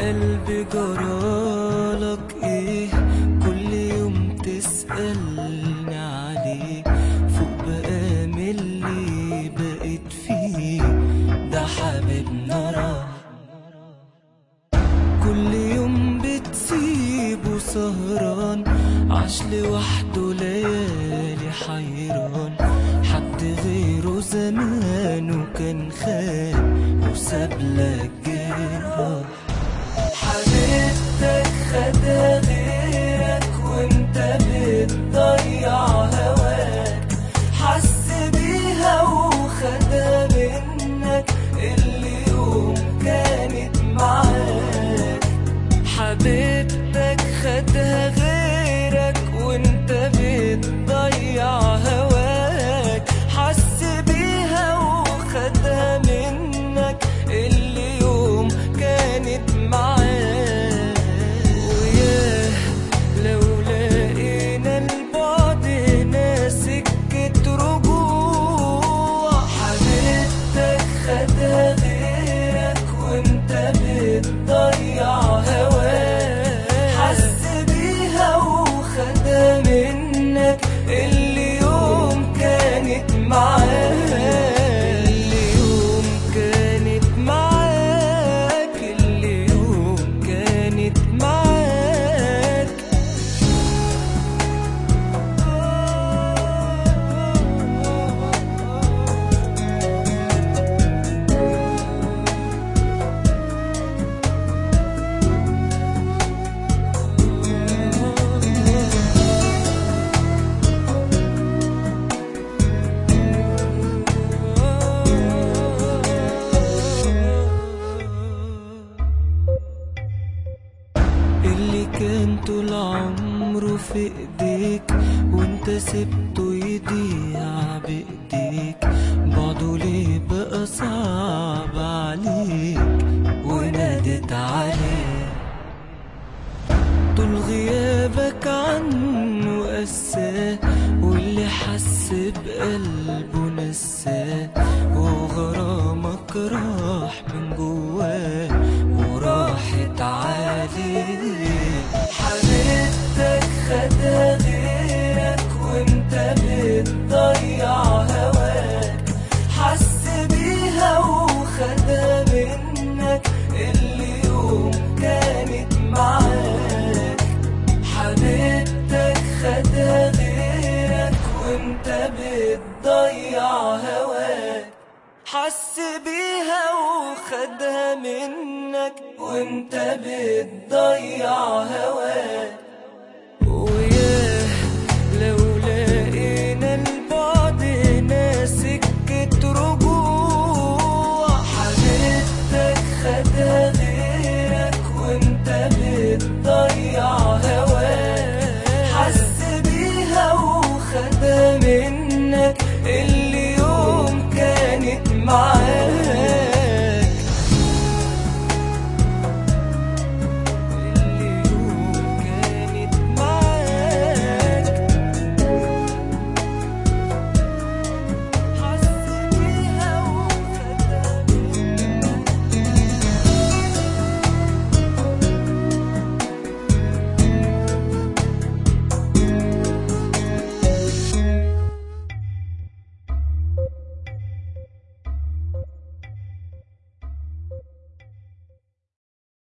قلبي جرالك ايه؟ كل يوم تسألني عليه، فوق بقى من اللي بقيت فيه، ده حبيبنا راح. كل يوم بتسيبه سهران، عاش لوحده ليالي حيران، حد غيره زمانه كان خان وسابلك جراح. حبيبتك خدها غيرك وانت بتضيع هواك، حس بيها وخدها منك اللي يوم كانت معاك. حبيبتك خدها غيرك وانت بتضيع هواك، حس بيها وخدها منك اللي يوم كانت معاك. وياه لو لقينا البعد هنا سكة رجوع. حبيبتك خدها غيرك وانت بتضيع هواك، حس بيها وخدها منك اللي يوم كانت معاك. اللي يوم كانت معاك، اللي يوم كانت معاك. اللي كان طول عمره في ايديك وانت سبته يضيع بايديك، بعده ليه بقى صعب عليك ونادت عليه. طول غيابك عنه قساه، واللي حس بقلبه نساه، وغرامك راح من جواه وراحت عليه. حبيبتك خدها غيرك وانت بتضيع هواك، حس بيها وخدها منك اللي يوم كانت معاك. حبيبتك خدها غيرك وانت بتضيع هواك، حس بيها وخدها منك وانت بتضيع هواك.